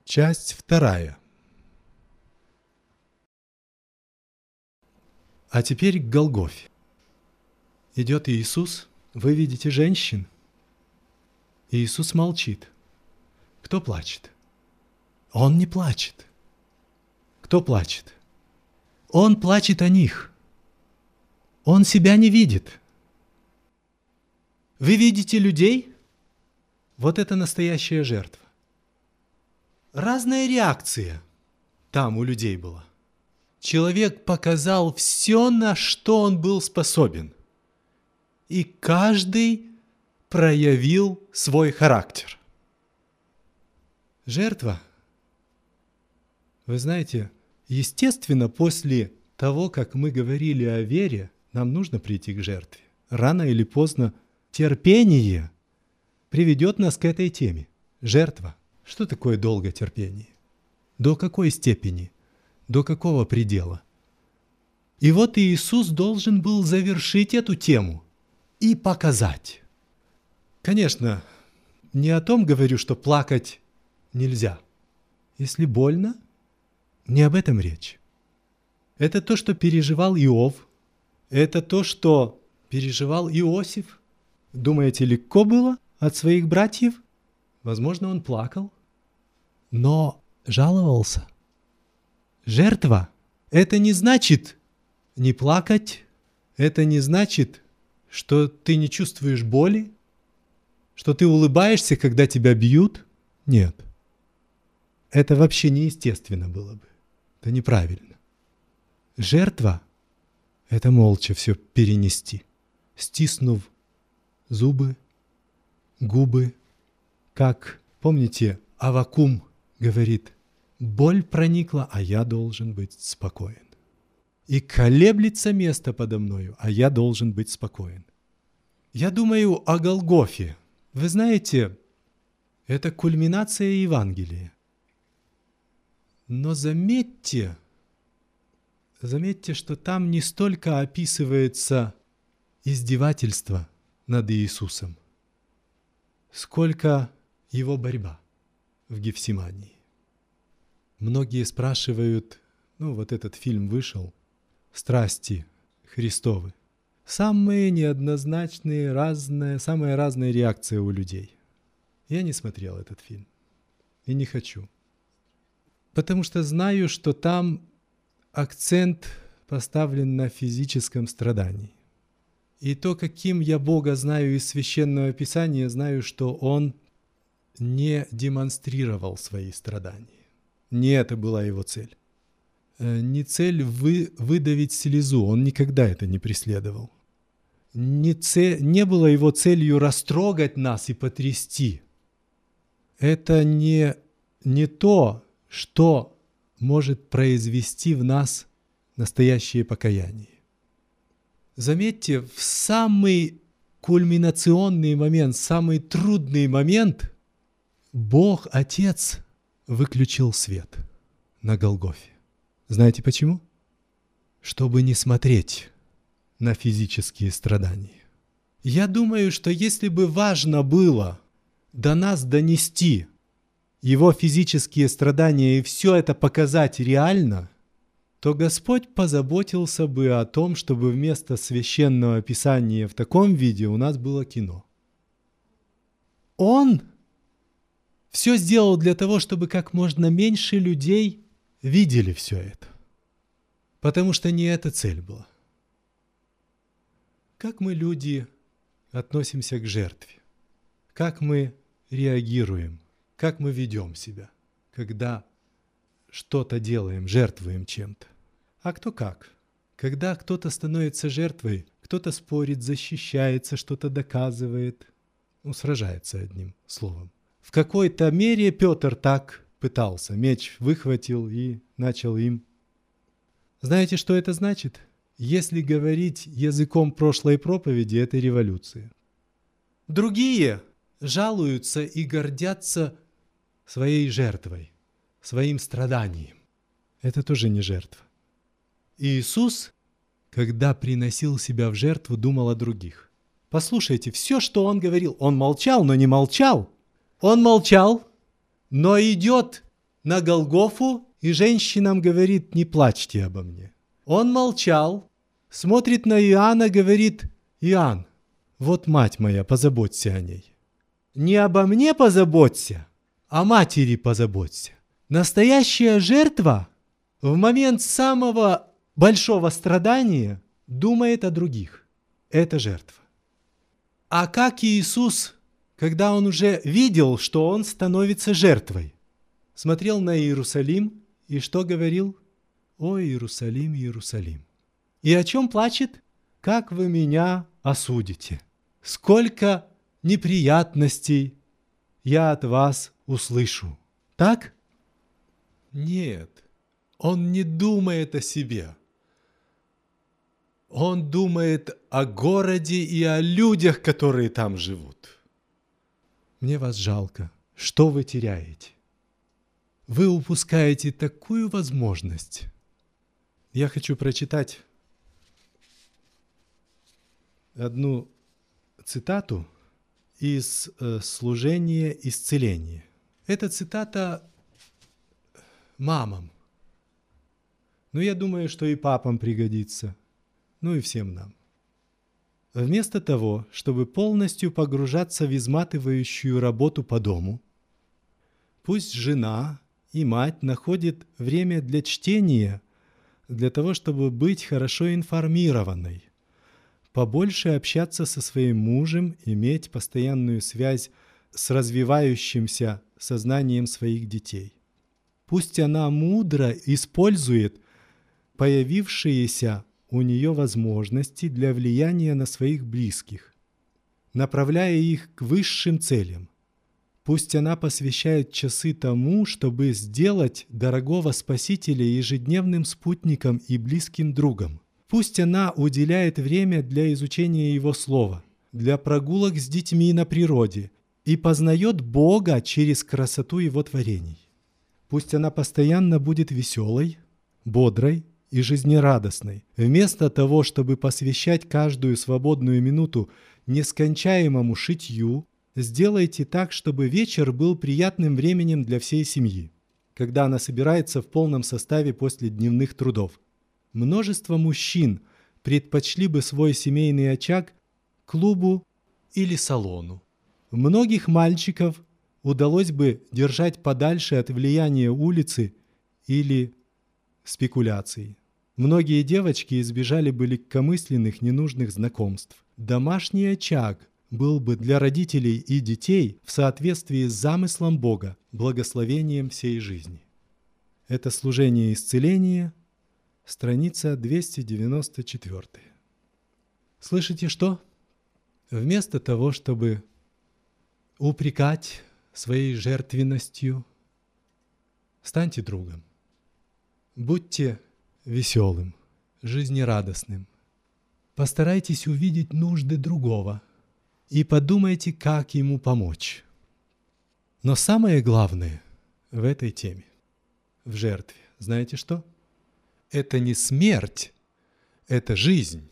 Часть вторая. А теперь к Голгофе. Идет Иисус, вы видите женщин. Иисус молчит. Кто плачет? Он не плачет. Кто плачет? Он плачет о них. Он себя не видит. Вы видите людей? Вот это настоящая жертва. Разная реакция там у людей была. Человек показал все, на что он был способен. И каждый проявил свой характер. Жертва. Вы знаете, естественно, после того, как мы говорили о вере, нам нужно прийти к жертве. Рано или поздно терпение приведет нас к этой теме. Жертва. Что такое долготерпение? До какой степени? До какого предела? И вот Иисус должен был завершить эту тему и показать. Конечно, не о том говорю, что плакать нельзя. Если больно, не об этом речь. Это то, что переживал Иов. Это то, что переживал Иосиф. Думаете, легко было от своих братьев? Возможно, он плакал, но жаловался. Жертва – это не значит не плакать, это не значит, что ты не чувствуешь боли, что ты улыбаешься, когда тебя бьют. Нет. Это вообще неестественно было бы. Это неправильно. Жертва – это молча все перенести, стиснув зубы, губы. Как, помните, Аввакум говорит, боль проникла, а я должен быть спокоен. И колеблется место подо мною, а я должен быть спокоен. Я думаю о Голгофе. Вы знаете, это кульминация Евангелия. Но заметьте, что там не столько описывается издевательство над Иисусом, сколько его борьба в Гефсимании. Многие спрашивают, вот этот фильм вышел, «Страсти Христовы». Самые неоднозначные, самая разная реакция у людей. Я не смотрел этот фильм и не хочу. Потому что знаю, что там акцент поставлен на физическом страдании. И то, каким я Бога знаю из Священного Писания, знаю, что Он не демонстрировал свои страдания. Не это была Его цель. Не цель выдавить слезу, Он никогда это не преследовал. Не было Его целью растрогать нас и потрясти. Это не то, что может произвести в нас настоящее покаяние. Заметьте, в самый кульминационный момент, самый трудный момент Бог Отец выключил свет на Голгофе. Знаете почему? Чтобы не смотреть на физические страдания. Я думаю, что если бы важно было до нас донести Его физические страдания и все это показать реально, то Господь позаботился бы о том, чтобы вместо Священного Писания в таком виде у нас было кино. Он все сделал для того, чтобы как можно меньше людей видели все это. Потому что не эта цель была. Как мы, люди, относимся к жертве? Как мы реагируем? Как мы ведем себя, когда что-то делаем, жертвуем чем-то? А кто как? Когда кто-то становится жертвой, кто-то спорит, защищается, что-то доказывает, сражается одним словом. В какой-то мере Петр так пытался. Меч выхватил и начал им. Знаете, что это значит? Если говорить языком прошлой проповеди, это революция. Другие жалуются и гордятся своей жертвой, своим страданием. Это тоже не жертва. Иисус, когда приносил себя в жертву, думал о других. Послушайте, все, что Он говорил, Он молчал, но не молчал. Он молчал, но идет на Голгофу и женщинам говорит: не плачьте обо мне. Он молчал, смотрит на Иоанна, говорит: Иоанн, вот мать моя, позаботься о ней. Не обо мне позаботься, о матери позаботься. Настоящая жертва в момент самого большого страдания думает о других. Это жертва. А как Иисус, когда Он уже видел, что Он становится жертвой, смотрел на Иерусалим и что говорил? О, Иерусалим, Иерусалим. И о чем плачет? Как вы меня осудите? Сколько неприятностей я от вас услышу. Так? Нет, он не думает о себе. Он думает о городе и о людях, которые там живут. Мне вас жалко. Что вы теряете? Вы упускаете такую возможность. Я хочу прочитать одну цитату из «Служения исцеления». Это цитата мамам. Но я думаю, что и папам пригодится. Ну и всем нам. Вместо того, чтобы полностью погружаться в изматывающую работу по дому, пусть жена и мать находят время для чтения, для того, чтобы быть хорошо информированной, побольше общаться со своим мужем, иметь постоянную связь с развивающимся сознанием своих детей. Пусть она мудро использует появившиеся у нее возможности для влияния на своих близких, направляя их к высшим целям. Пусть она посвящает часы тому, чтобы сделать дорогого Спасителя ежедневным спутником и близким другом. Пусть она уделяет время для изучения Его Слова, для прогулок с детьми на природе и познает Бога через красоту Его творений. Пусть она постоянно будет веселой, бодрой и жизнерадостной, вместо того, чтобы посвящать каждую свободную минуту нескончаемому шитью. Сделайте так, чтобы вечер был приятным временем для всей семьи, когда она собирается в полном составе после дневных трудов. Множество мужчин предпочли бы свой семейный очаг клубу или салону. Многих мальчиков удалось бы держать подальше от влияния улицы или спекуляций. Многие девочки избежали бы легкомысленных ненужных знакомств. Домашний очаг был бы для родителей и детей в соответствии с замыслом Бога, благословением всей жизни. Это служение исцеления, страница 294. Слышите что? Вместо того, чтобы упрекать своей жертвенностью, станьте другом. Будьте веселым, жизнерадостным. Постарайтесь увидеть нужды другого и подумайте, как ему помочь. Но самое главное в этой теме, в жертве, знаете что? Это не смерть, это жизнь.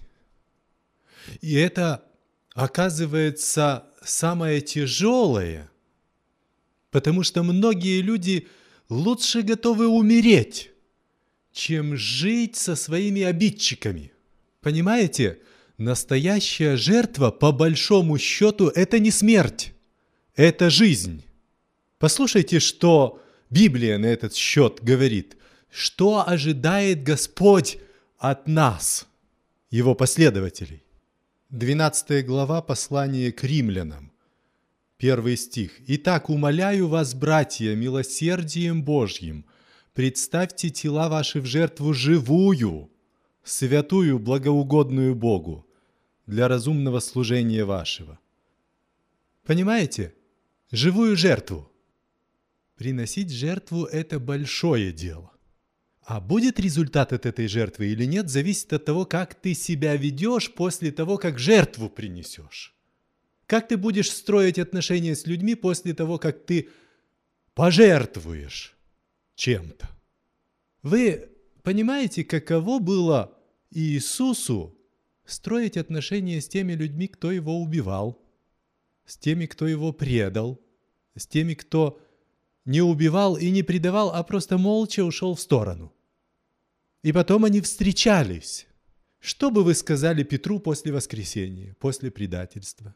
И это, оказывается, самое тяжелое, потому что многие люди лучше готовы умереть, чем жить со своими обидчиками. Понимаете? Настоящая жертва, по большому счету, это не смерть, это жизнь. Послушайте, что Библия на этот счет говорит. Что ожидает Господь от нас, Его последователей? 12 глава послания к римлянам, 1 стих. «Итак, умоляю вас, братья, милосердием Божьим, представьте тела ваши в жертву живую, святую, благоугодную Богу, для разумного служения вашего». Понимаете? Живую жертву. Приносить жертву – это большое дело. А будет результат от этой жертвы или нет, зависит от того, как ты себя ведешь после того, как жертву принесешь. Как ты будешь строить отношения с людьми после того, как ты пожертвуешь чем-то. Вы понимаете, каково было Иисусу строить отношения с теми людьми, кто его убивал, с теми, кто его предал, с теми, кто не убивал и не предавал, а просто молча ушел в сторону. И потом они встречались. Что бы вы сказали Петру после воскресения, после предательства?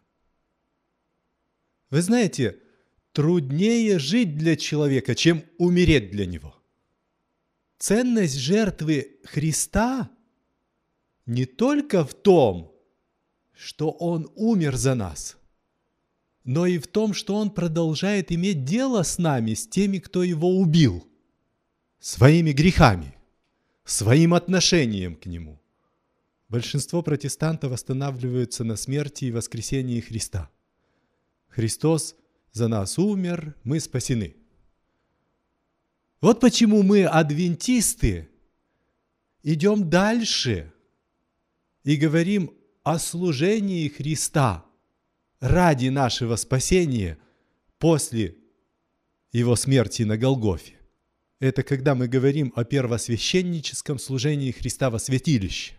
Вы знаете, труднее жить для человека, чем умереть для него. Ценность жертвы Христа не только в том, что Он умер за нас, но и в том, что Он продолжает иметь дело с нами, с теми, кто Его убил, своими грехами, своим отношением к Нему. Большинство протестантов останавливаются на смерти и воскресении Христа. Христос за нас умер, мы спасены. Вот почему мы, адвентисты, идем дальше и говорим о служении Христа ради нашего спасения после Его смерти на Голгофе. Это когда мы говорим о первосвященническом служении Христа во святилище.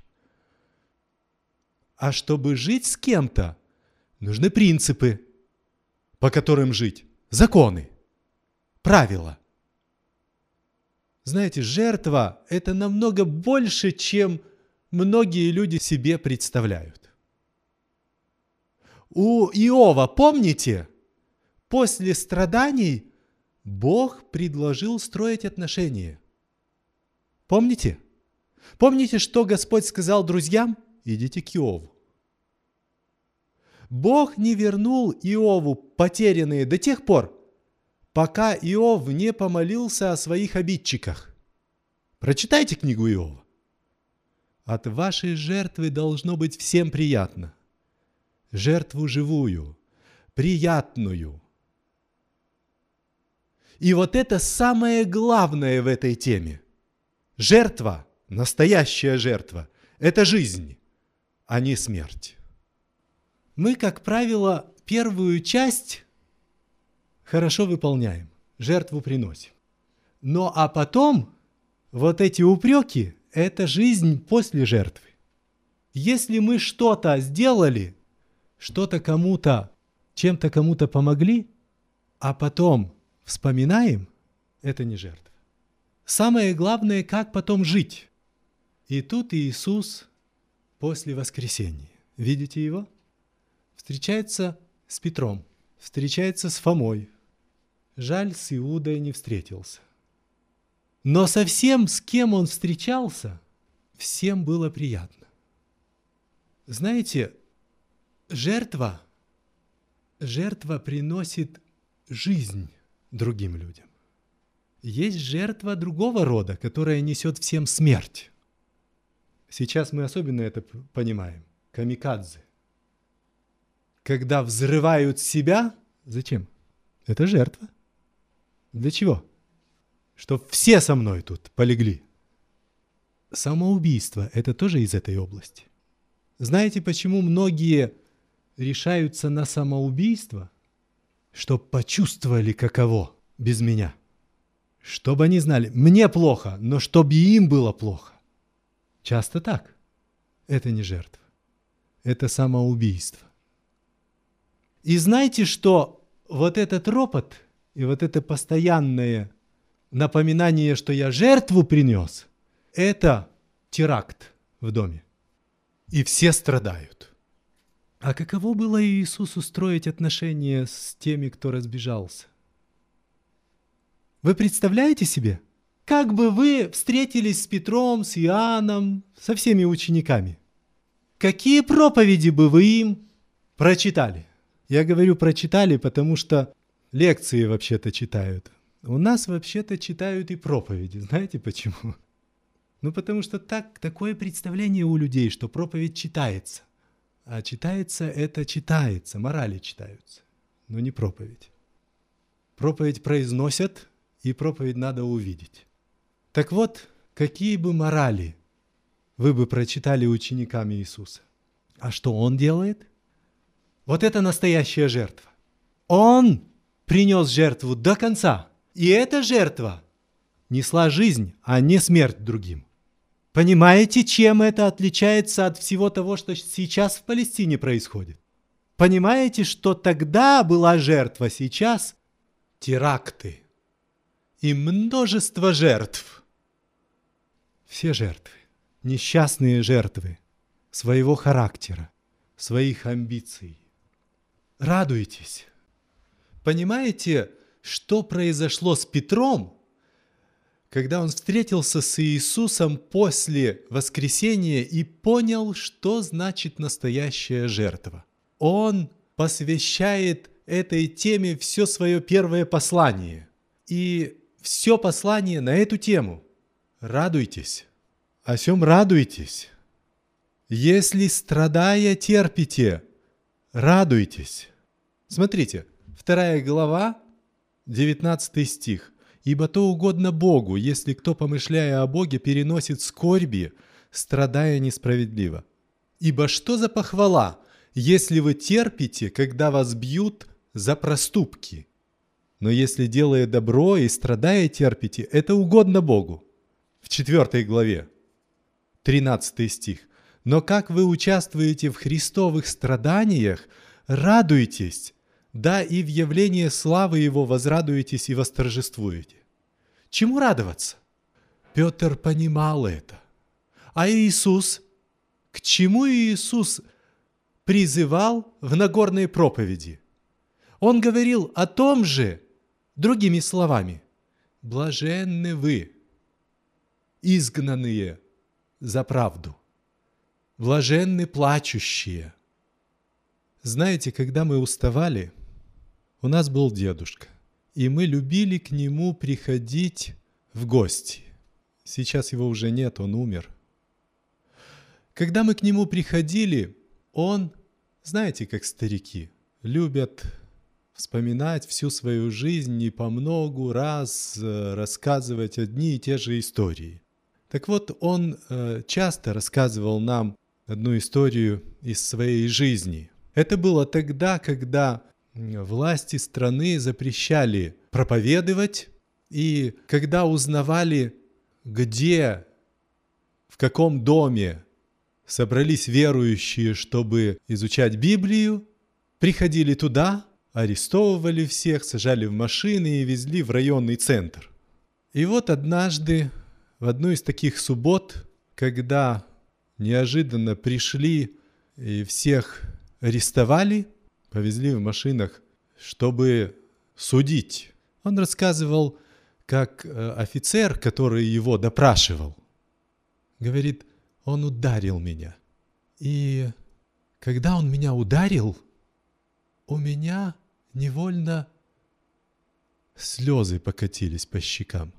А чтобы жить с кем-то, нужны принципы, по которым жить, законы, правила. Знаете, жертва – это намного больше, чем многие люди себе представляют. У Иова, помните, после страданий Бог предложил строить отношения. Помните? Помните, что Господь сказал друзьям? Идите к Иову. Бог не вернул Иову потерянные до тех пор, пока Иов не помолился о своих обидчиках. Прочитайте книгу Иова. От вашей жертвы должно быть всем приятно. Жертву живую, приятную. И вот это самое главное в этой теме. Жертва, настоящая жертва, это жизнь, а не смерть. Мы, как правило, первую часть хорошо выполняем, жертву приносим. А потом вот эти упреки – это жизнь после жертвы. Если мы что-то сделали, что-то кому-то, чем-то кому-то помогли, а потом вспоминаем, это не жертва. Самое главное, как потом жить. И тут Иисус после воскресения. Видите Его? Встречается с Петром, встречается с Фомой. Жаль, с Иудой не встретился. Но со всем, с кем он встречался, всем было приятно. Знаете, жертва приносит жизнь другим людям. Есть жертва другого рода, которая несет всем смерть. Сейчас мы особенно это понимаем. Камикадзе. Когда взрывают себя, зачем? Это жертва. Для чего? Чтоб все со мной тут полегли. Самоубийство – это тоже из этой области. Знаете, почему многие решаются на самоубийство? Чтоб почувствовали, каково без меня. Чтобы они знали, мне плохо, но чтобы и им было плохо. Часто так. Это не жертва. Это самоубийство. И знаете, что вот этот ропот и вот это постоянное напоминание, что я жертву принес, это теракт в доме. И все страдают. А каково было Иисусу строить отношения с теми, кто разбежался? Вы представляете себе? Как бы вы встретились с Петром, с Иоанном, со всеми учениками? Какие проповеди бы вы им прочитали? Я говорю прочитали, потому что лекции вообще-то читают. У нас вообще-то читают и проповеди. Знаете почему? Потому что такое представление у людей, что проповедь читается. А читается это читается, морали читаются, но не проповедь. Проповедь произносят, и проповедь надо увидеть. Так вот, какие бы морали вы бы прочитали ученикам Иисуса? А что Он делает? Вот это настоящая жертва. Он принес жертву до конца. И эта жертва несла жизнь, а не смерть другим. Понимаете, чем это отличается от всего того, что сейчас в Палестине происходит? Понимаете, что тогда была жертва, сейчас теракты. и множество жертв. Все жертвы, несчастные жертвы своего характера, своих амбиций. Радуйтесь. Понимаете, что произошло с Петром, когда он встретился с Иисусом после воскресения и понял, что значит настоящая жертва? Он посвящает этой теме все свое первое послание. И все послание на эту тему. Радуйтесь. О сем радуйтесь. Если страдая терпите, радуйтесь. Смотрите, 2 глава, 19 стих. «Ибо то угодно Богу, если кто, помышляя о Боге, переносит скорби, страдая несправедливо. Ибо что за похвала, если вы терпите, когда вас бьют за проступки? Но если, делая добро и страдая терпите, это угодно Богу». В 4 главе, 13 стих. «Но как вы участвуете в Христовых страданиях, радуйтесь, да и в явлении славы Его возрадуетесь и восторжествуете». Чему радоваться? Петр понимал это. А Иисус? К чему Иисус призывал в Нагорной проповеди? Он говорил о том же, другими словами. «Блаженны вы, изгнанные за правду, блаженны плачущие». Знаете, когда мы уставали, у нас был дедушка, и мы любили к нему приходить в гости. Сейчас его уже нет, он умер. Когда мы к нему приходили, он, знаете, как старики, любят вспоминать всю свою жизнь и по многу раз рассказывать одни и те же истории. Так вот, он часто рассказывал нам одну историю из своей жизни. Это было тогда, когда власти страны запрещали проповедовать, и когда узнавали, где, в каком доме собрались верующие, чтобы изучать Библию, приходили туда, арестовывали всех, сажали в машины и везли в районный центр. И вот однажды, в одну из таких суббот, когда неожиданно пришли и всех арестовали, повезли в машинах, чтобы судить. Он рассказывал, как офицер, который его допрашивал, говорит, он ударил меня. И когда он меня ударил, у меня невольно слезы покатились по щекам.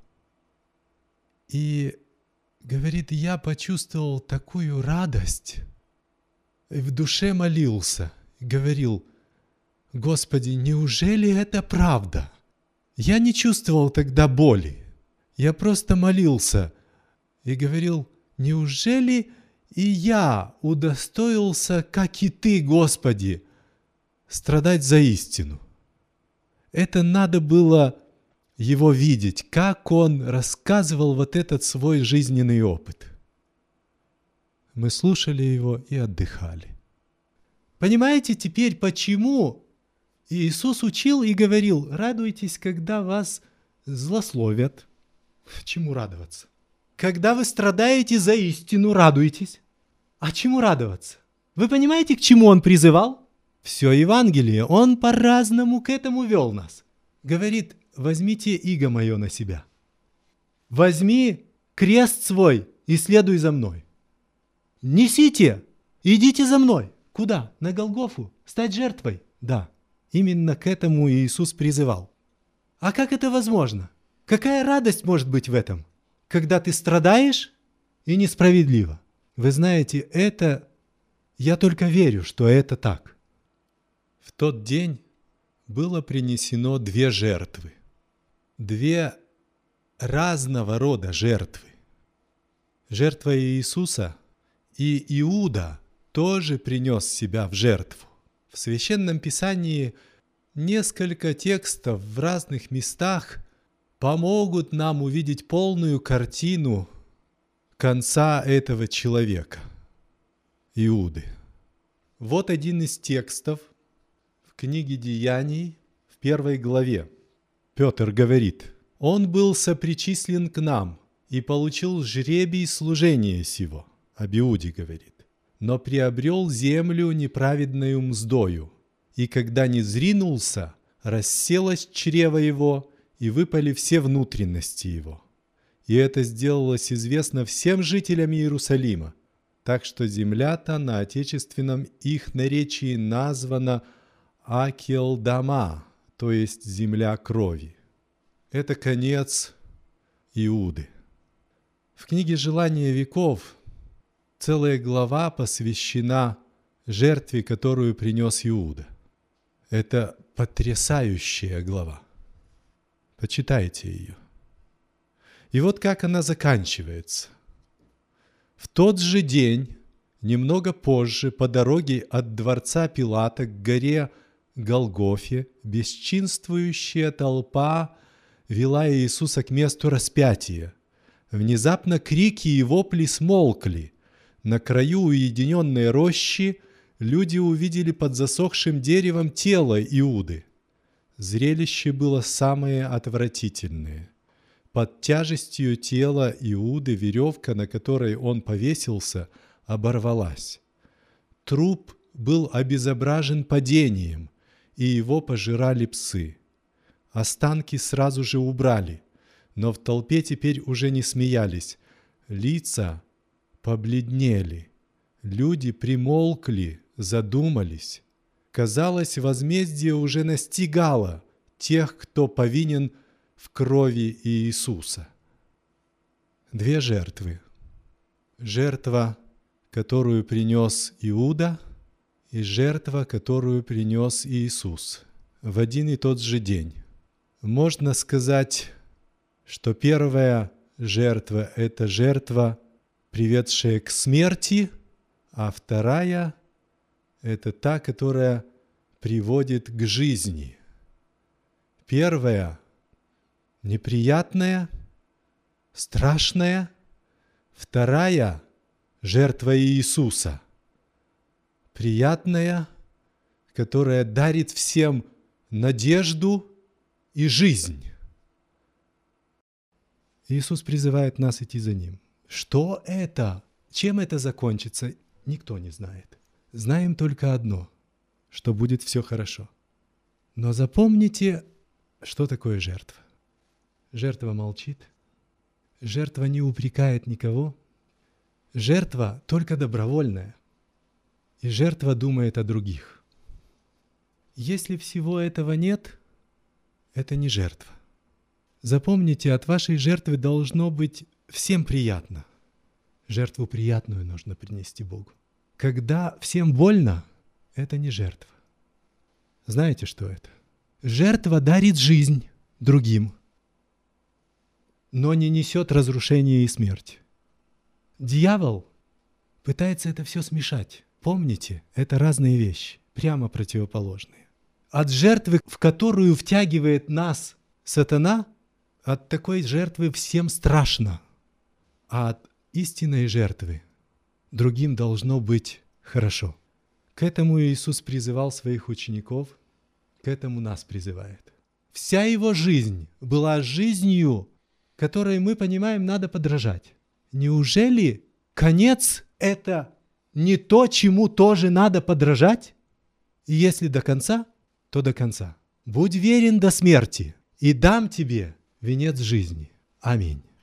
И, говорит, я почувствовал такую радость, и в душе молился, и говорил, Господи, неужели это правда? Я не чувствовал тогда боли. Я просто молился и говорил, неужели и я удостоился, как и Ты, Господи, страдать за истину? Это надо было его видеть, как он рассказывал вот этот свой жизненный опыт. Мы слушали его и отдыхали. Понимаете теперь, почему Иисус учил и говорил, радуйтесь, когда вас злословят. Чему радоваться? Когда вы страдаете за истину, радуйтесь. А чему радоваться? Вы понимаете, к чему он призывал? Все Евангелие, он по-разному к этому вел нас. Говорит, возьмите иго мое на себя. Возьми крест свой и следуй за мной. Несите, идите за мной. Куда? На Голгофу? Стать жертвой? Да. Именно к этому Иисус призывал. А как это возможно? Какая радость может быть в этом? Когда ты страдаешь и несправедливо. Вы знаете, это... Я только верю, что это так. В тот день было принесено 2 жертвы. 2 разного рода жертвы. Жертва Иисуса и Иуда тоже принес себя в жертву. В Священном Писании несколько текстов в разных местах помогут нам увидеть полную картину конца этого человека, Иуды. Вот один из текстов в книге Деяний в 1 главе. Петр говорит, Он был сопричислен к нам и получил жребий служения сего, об Иуде говорит, но приобрел землю неправедною мздою, и когда не зринулся, расселось чрево его, и выпали все внутренности его. И это сделалось известно всем жителям Иерусалима, так что земля-то на отечественном их наречии названа Акелдама, то есть земля крови. Это конец Иуды. В книге «Желания веков» целая глава посвящена жертве, которую принес Иуда. Это потрясающая глава. Почитайте ее. И вот как она заканчивается. В тот же день, немного позже, по дороге от дворца Пилата к горе Голгофе, бесчинствующая толпа вела Иисуса к месту распятия. Внезапно крики и вопли смолкли. На краю уединенной рощи люди увидели под засохшим деревом тело Иуды. Зрелище было самое отвратительное. Под тяжестью тела Иуды веревка, на которой он повесился, оборвалась. Труп был обезображен падением, и его пожирали псы. Останки сразу же убрали, но в толпе теперь уже не смеялись. Лица побледнели, люди примолкли, задумались. Казалось, возмездие уже настигало тех, кто повинен в крови Иисуса. Две жертвы. Жертва, которую принес Иуда, и жертва, которую принес Иисус в один и тот же день. Можно сказать, что первая жертва – это жертва, приведшая к смерти, а вторая – это та, которая приводит к жизни. Первая – неприятная, страшная. Вторая – жертва Иисуса, приятная, которая дарит всем надежду и жизнь. Иисус призывает нас идти за Ним. Что это? Чем это закончится? Никто не знает. Знаем только одно, что будет все хорошо. Но запомните, что такое жертва. Жертва молчит. Жертва не упрекает никого. Жертва только добровольная. И жертва думает о других. Если всего этого нет, это не жертва. Запомните, от вашей жертвы должно быть всем приятно. Жертву приятную нужно принести Богу. Когда всем больно, это не жертва. Знаете, что это? Жертва дарит жизнь другим, но не несет разрушения и смерть. Дьявол пытается это все смешать. Помните, это разные вещи, прямо противоположные. От жертвы, в которую втягивает нас сатана, от такой жертвы всем страшно. А от истинной жертвы другим должно быть хорошо. К этому Иисус призывал своих учеников, к этому нас призывает. Вся его жизнь была жизнью, которой мы понимаем, надо подражать. Неужели конец – это не то, чему тоже надо подражать? И если до конца, то до конца. Будь верен до смерти, и дам тебе венец жизни. Аминь.